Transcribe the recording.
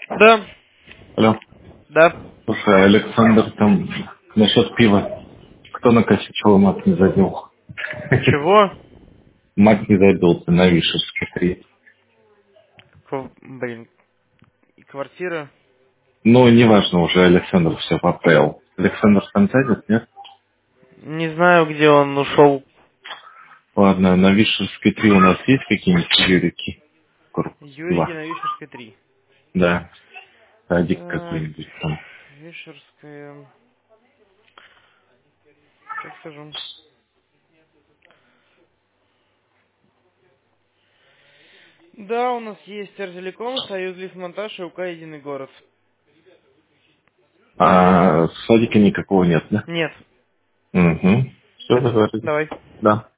Да, Алло. да. Слушай, Александр, там насчет пива. Кто накосячил, мат не забил? Чего? Мат не забил, ты на Вишерской 3. Блин, и квартира? Ну, неважно, уже Александр все поправил. Александр там занят, нет? Не знаю, где он ушел. Ладно, на Вишерской 3 у нас есть какие-нибудь юрики? Корпус Юрики 2. на Вишерской 3. Да. Садик Так, какой-нибудь там. Вишерская... Сейчас скажу. Да, у нас есть Артелеком, Союз Лифтмонтаж и УК Единый город. А садика никакого нет, да? Нет. Угу. Все, Все, договорились. давай. Да.